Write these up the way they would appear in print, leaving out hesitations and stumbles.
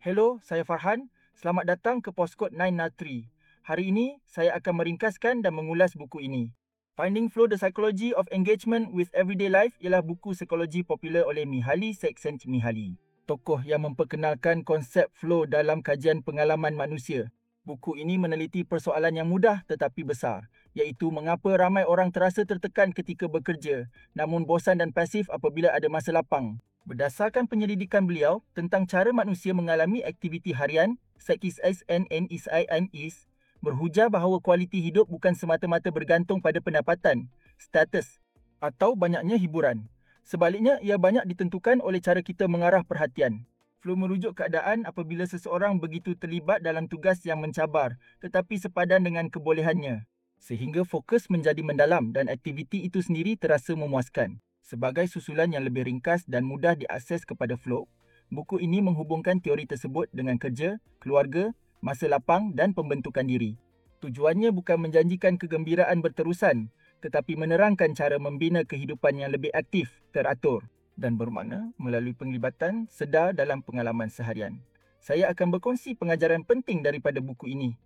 Hello, saya Farhan. Selamat datang ke Postkod 903. Hari ini, saya akan meringkaskan dan mengulas buku ini. Finding Flow: The Psychology of Engagement with Everyday Life ialah buku psikologi popular oleh Mihaly Csikszentmihalyi, tokoh yang memperkenalkan konsep flow dalam kajian pengalaman manusia. Buku ini meneliti persoalan yang mudah tetapi besar, iaitu mengapa ramai orang terasa tertekan ketika bekerja, namun bosan dan pasif apabila ada masa lapang. Berdasarkan penyelidikan beliau tentang cara manusia mengalami aktiviti harian, Csikszentmihalyi berhujah bahawa kualiti hidup bukan semata-mata bergantung pada pendapatan, status atau banyaknya hiburan. Sebaliknya, ia banyak ditentukan oleh cara kita mengarah perhatian. Flow merujuk keadaan apabila seseorang begitu terlibat dalam tugas yang mencabar tetapi sepadan dengan kebolehannya, sehingga fokus menjadi mendalam dan aktiviti itu sendiri terasa memuaskan. Sebagai susulan yang lebih ringkas dan mudah diakses kepada flow, buku ini menghubungkan teori tersebut dengan kerja, keluarga, masa lapang dan pembentukan diri. Tujuannya bukan menjanjikan kegembiraan berterusan, tetapi menerangkan cara membina kehidupan yang lebih aktif, teratur dan bermakna melalui penglibatan sedar dalam pengalaman seharian. Saya akan berkongsi pengajaran penting daripada buku ini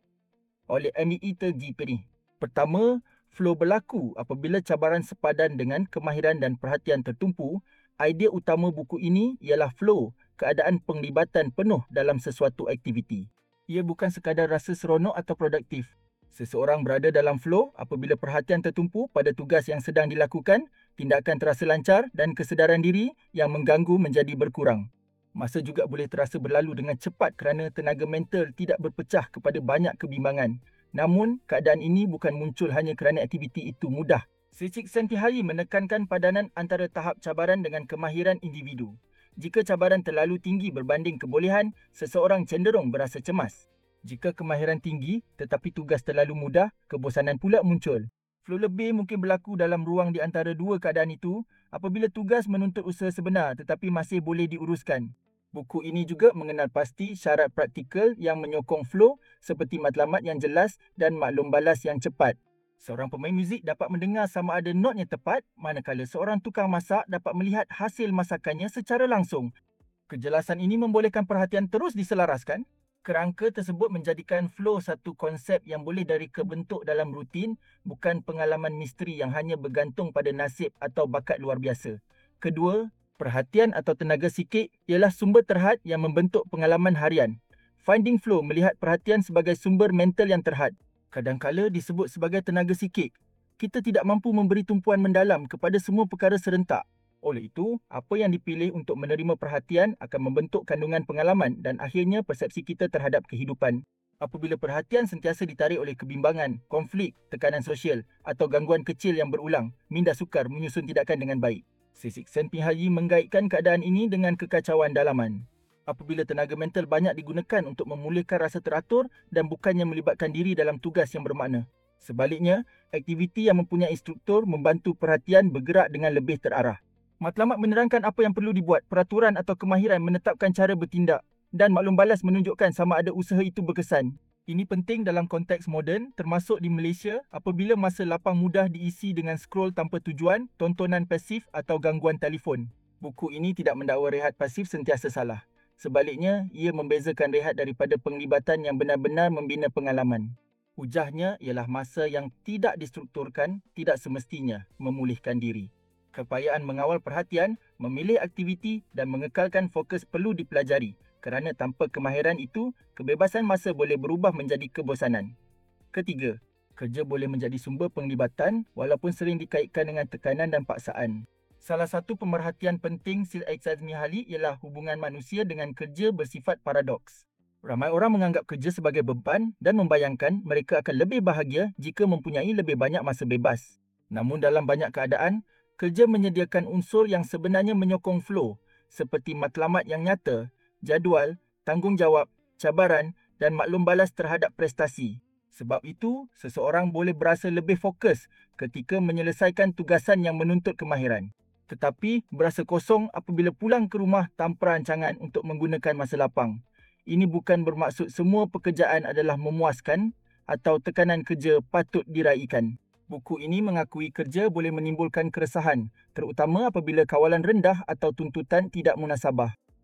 oleh M.E. Tergiperi. Pertama, flow berlaku apabila cabaran sepadan dengan kemahiran dan perhatian tertumpu. Idea utama buku ini ialah flow, keadaan penglibatan penuh dalam sesuatu aktiviti. Ia bukan sekadar rasa seronok atau produktif. Seseorang berada dalam flow apabila perhatian tertumpu pada tugas yang sedang dilakukan, tindakan terasa lancar dan kesedaran diri yang mengganggu menjadi berkurang. Masa juga boleh terasa berlalu dengan cepat kerana tenaga mental tidak berpecah kepada banyak kebimbangan. Namun, keadaan ini bukan muncul hanya kerana aktiviti itu mudah. Csikszentmihalyi menekankan padanan antara tahap cabaran dengan kemahiran individu. Jika cabaran terlalu tinggi berbanding kebolehan, seseorang cenderung berasa cemas. Jika kemahiran tinggi tetapi tugas terlalu mudah, kebosanan pula muncul. Flow lebih mungkin berlaku dalam ruang di antara dua keadaan itu apabila tugas menuntut usaha sebenar tetapi masih boleh diuruskan. Buku ini juga mengenal pasti syarat praktikal yang menyokong flow seperti matlamat yang jelas dan maklum balas yang cepat. Seorang pemain muzik dapat mendengar sama ada not yang tepat, manakala seorang tukang masak dapat melihat hasil masakannya secara langsung. Kejelasan ini membolehkan perhatian terus diselaraskan. Kerangka tersebut menjadikan flow satu konsep yang boleh direka bentuk dalam rutin, bukan pengalaman misteri yang hanya bergantung pada nasib atau bakat luar biasa. Kedua, perhatian atau tenaga psikik ialah sumber terhad yang membentuk pengalaman harian. Finding Flow melihat perhatian sebagai sumber mental yang terhad. Kadangkala disebut sebagai tenaga psikik. Kita tidak mampu memberi tumpuan mendalam kepada semua perkara serentak. Oleh itu, apa yang dipilih untuk menerima perhatian akan membentuk kandungan pengalaman dan akhirnya persepsi kita terhadap kehidupan. Apabila perhatian sentiasa ditarik oleh kebimbangan, konflik, tekanan sosial atau gangguan kecil yang berulang, minda sukar menyusun tindakan dengan baik. Csikszentmihalyi menggaitkan keadaan ini dengan kekacauan dalaman. Apabila tenaga mental banyak digunakan untuk memulihkan rasa teratur dan bukannya melibatkan diri dalam tugas yang bermakna. Sebaliknya, aktiviti yang mempunyai struktur membantu perhatian bergerak dengan lebih terarah. Matlamat menerangkan apa yang perlu dibuat, peraturan atau kemahiran menetapkan cara bertindak dan maklum balas menunjukkan sama ada usaha itu berkesan. Ini penting dalam konteks moden, termasuk di Malaysia apabila masa lapang mudah diisi dengan scroll tanpa tujuan, tontonan pasif atau gangguan telefon. Buku ini tidak mendakwa rehat pasif sentiasa salah. Sebaliknya, ia membezakan rehat daripada penglibatan yang benar-benar membina pengalaman. Hujahnya ialah masa yang tidak distrukturkan tidak semestinya memulihkan diri. Keupayaan mengawal perhatian, memilih aktiviti dan mengekalkan fokus perlu dipelajari. Kerana tanpa kemahiran itu, kebebasan masa boleh berubah menjadi kebosanan. Ketiga, kerja boleh menjadi sumber penglibatan walaupun sering dikaitkan dengan tekanan dan paksaan. Salah satu pemerhatian penting Csikszentmihalyi ialah hubungan manusia dengan kerja bersifat paradoks. Ramai orang menganggap kerja sebagai beban dan membayangkan mereka akan lebih bahagia jika mempunyai lebih banyak masa bebas. Namun dalam banyak keadaan, kerja menyediakan unsur yang sebenarnya menyokong flow seperti matlamat yang nyata, jadual, tanggungjawab, cabaran dan maklum balas terhadap prestasi. Sebab itu, seseorang boleh berasa lebih fokus ketika menyelesaikan tugasan yang menuntut kemahiran. Tetapi, berasa kosong apabila pulang ke rumah tanpa rancangan untuk menggunakan masa lapang. Ini bukan bermaksud semua pekerjaan adalah memuaskan atau tekanan kerja patut diraikan. Buku ini mengakui kerja boleh menimbulkan keresahan, terutama apabila kawalan rendah atau tuntutan tidak munasabah.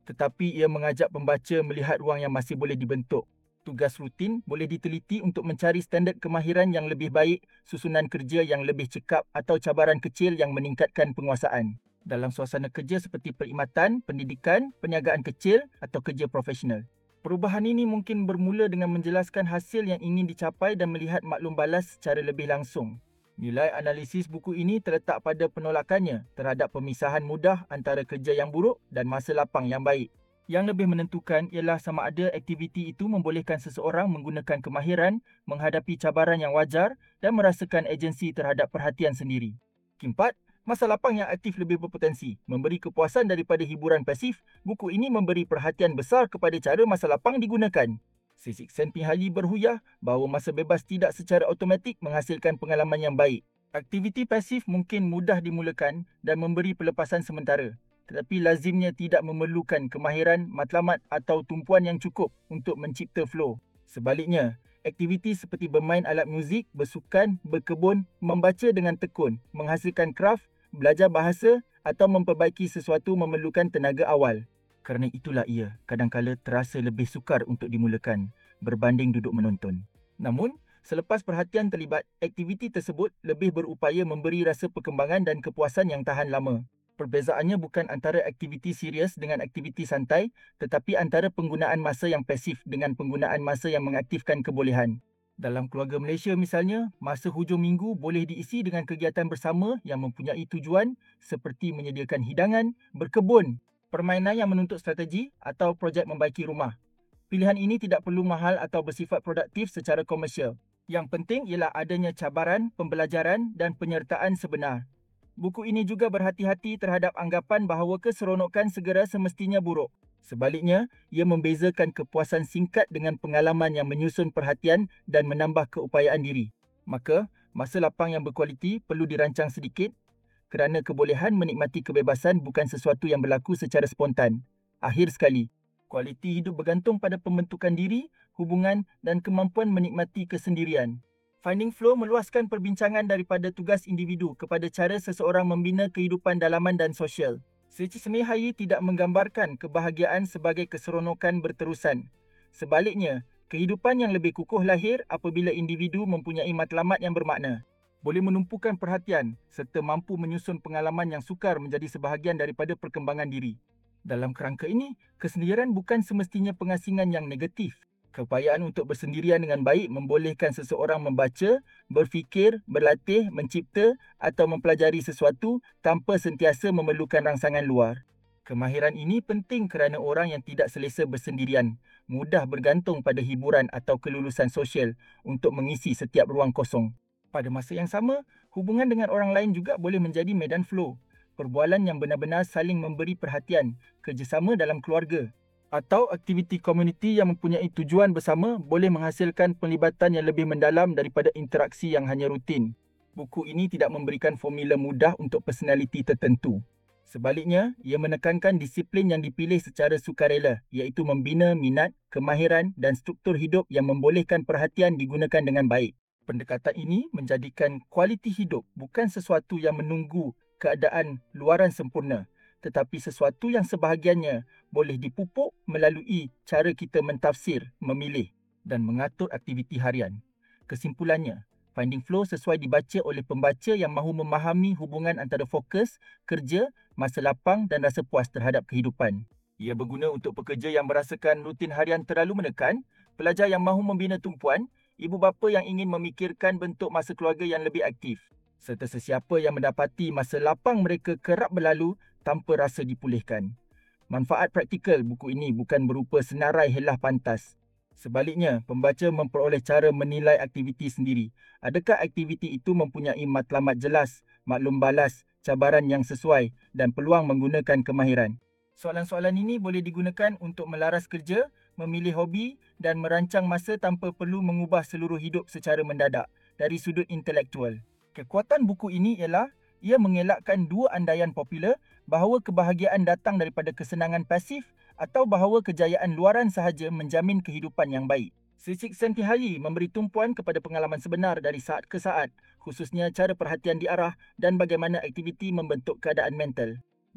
tetapi ia mengajak pembaca melihat ruang yang masih boleh dibentuk. Tugas rutin boleh diteliti untuk mencari standard kemahiran yang lebih baik, susunan kerja yang lebih cekap atau cabaran kecil yang meningkatkan penguasaan. Dalam suasana kerja seperti perkhidmatan, pendidikan, perniagaan kecil atau kerja profesional. Perubahan ini mungkin bermula dengan menjelaskan hasil yang ingin dicapai dan melihat maklum balas secara lebih langsung. Nilai analisis buku ini terletak pada penolakannya terhadap pemisahan mudah antara kerja yang buruk dan masa lapang yang baik. Yang lebih menentukan ialah sama ada aktiviti itu membolehkan seseorang menggunakan kemahiran, menghadapi cabaran yang wajar dan merasakan agensi terhadap perhatian sendiri. Keempat, masa lapang yang aktif lebih berpotensi. Memberi kepuasan daripada hiburan pasif, buku ini memberi perhatian besar kepada cara masa lapang digunakan. Sixten Pinhali berhuyah bahawa masa bebas tidak secara automatik menghasilkan pengalaman yang baik. Aktiviti pasif mungkin mudah dimulakan dan memberi pelepasan sementara, tetapi lazimnya tidak memerlukan kemahiran, matlamat atau tumpuan yang cukup untuk mencipta flow. Sebaliknya, aktiviti seperti bermain alat muzik, bersukan, berkebun, membaca dengan tekun, menghasilkan kraft, belajar bahasa atau memperbaiki sesuatu memerlukan tenaga awal. Kerana itulah ia kadang-kala terasa lebih sukar untuk dimulakan berbanding duduk menonton. Namun, selepas perhatian terlibat, aktiviti tersebut lebih berupaya memberi rasa perkembangan dan kepuasan yang tahan lama. Perbezaannya bukan antara aktiviti serius dengan aktiviti santai, tetapi antara penggunaan masa yang pasif dengan penggunaan masa yang mengaktifkan kebolehan. Dalam keluarga Malaysia misalnya, masa hujung minggu boleh diisi dengan kegiatan bersama yang mempunyai tujuan seperti menyediakan hidangan, berkebun, permainan yang menuntut strategi atau projek membaiki rumah. Pilihan ini tidak perlu mahal atau bersifat produktif secara komersial. Yang penting ialah adanya cabaran, pembelajaran dan penyertaan sebenar. Buku ini juga berhati-hati terhadap anggapan bahawa keseronokan segera semestinya buruk. Sebaliknya, ia membezakan kepuasan singkat dengan pengalaman yang menyusun perhatian dan menambah keupayaan diri. Maka, masa lapang yang berkualiti perlu dirancang sedikit kerana kebolehan menikmati kebebasan bukan sesuatu yang berlaku secara spontan. Akhir sekali, kualiti hidup bergantung pada pembentukan diri, hubungan dan kemampuan menikmati kesendirian. Finding Flow meluaskan perbincangan daripada tugas individu kepada cara seseorang membina kehidupan dalaman dan sosial. Sixten Pinhali tidak menggambarkan kebahagiaan sebagai keseronokan berterusan. Sebaliknya, kehidupan yang lebih kukuh lahir apabila individu mempunyai matlamat yang bermakna, boleh menumpukan perhatian serta mampu menyusun pengalaman yang sukar menjadi sebahagian daripada perkembangan diri. Dalam kerangka ini, kesendirian bukan semestinya pengasingan yang negatif. Keupayaan untuk bersendirian dengan baik membolehkan seseorang membaca, berfikir, berlatih, mencipta atau mempelajari sesuatu tanpa sentiasa memerlukan rangsangan luar. Kemahiran ini penting kerana orang yang tidak selesa bersendirian mudah bergantung pada hiburan atau kelulusan sosial untuk mengisi setiap ruang kosong. Pada masa yang sama, hubungan dengan orang lain juga boleh menjadi medan flow. Perbualan yang benar-benar saling memberi perhatian, kerjasama dalam keluarga atau aktiviti komuniti yang mempunyai tujuan bersama boleh menghasilkan penglibatan yang lebih mendalam daripada interaksi yang hanya rutin. Buku ini tidak memberikan formula mudah untuk personaliti tertentu. Sebaliknya, ia menekankan disiplin yang dipilih secara sukarela, iaitu membina minat, kemahiran dan struktur hidup yang membolehkan perhatian digunakan dengan baik. Pendekatan ini menjadikan kualiti hidup bukan sesuatu yang menunggu keadaan luaran sempurna, tetapi sesuatu yang sebahagiannya boleh dipupuk melalui cara kita mentafsir, memilih dan mengatur aktiviti harian. Kesimpulannya, Finding Flow sesuai dibaca oleh pembaca yang mahu memahami hubungan antara fokus, kerja, masa lapang dan rasa puas terhadap kehidupan. Ia berguna untuk pekerja yang merasakan rutin harian terlalu menekan, pelajar yang mahu membina tumpuan, ibu bapa yang ingin memikirkan bentuk masa keluarga yang lebih aktif, serta sesiapa yang mendapati masa lapang mereka kerap berlalu tanpa rasa dipulihkan. Manfaat praktikal buku ini bukan berupa senarai helah pantas. Sebaliknya, pembaca memperoleh cara menilai aktiviti sendiri. Adakah aktiviti itu mempunyai matlamat jelas, maklum balas, cabaran yang sesuai dan peluang menggunakan kemahiran? Soalan-soalan ini boleh digunakan untuk melaras kerja, memilih hobi dan merancang masa tanpa perlu mengubah seluruh hidup secara mendadak dari sudut intelektual. Kekuatan buku ini ialah ia mengelakkan dua andaian popular bahawa kebahagiaan datang daripada kesenangan pasif atau bahawa kejayaan luaran sahaja menjamin kehidupan yang baik. Sixten Pinhali memberi tumpuan kepada pengalaman sebenar dari saat ke saat, khususnya cara perhatian diarah dan bagaimana aktiviti membentuk keadaan mental.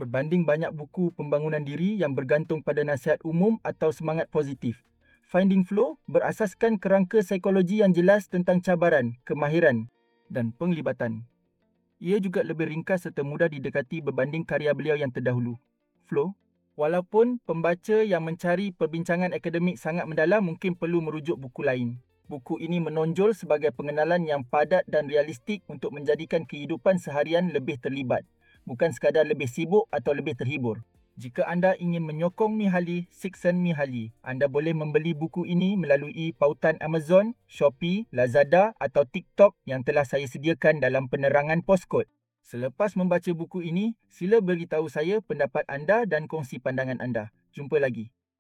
Berbanding banyak buku pembangunan diri yang bergantung pada nasihat umum atau semangat positif, Finding Flow berasaskan kerangka psikologi yang jelas tentang cabaran, kemahiran dan penglibatan. Ia juga lebih ringkas serta mudah didekati berbanding karya beliau yang terdahulu. Flow, walaupun pembaca yang mencari perbincangan akademik sangat mendalam mungkin perlu merujuk buku lain. Buku ini menonjol sebagai pengenalan yang padat dan realistik untuk menjadikan kehidupan seharian lebih terlibat, bukan sekadar lebih sibuk atau lebih terhibur. Jika anda ingin menyokong Mihaly Csikszentmihalyi, anda boleh membeli buku ini melalui pautan Amazon, Shopee, Lazada atau TikTok yang telah saya sediakan dalam penerangan poskod. Selepas membaca buku ini, sila beritahu saya pendapat anda dan kongsi pandangan anda. Jumpa lagi.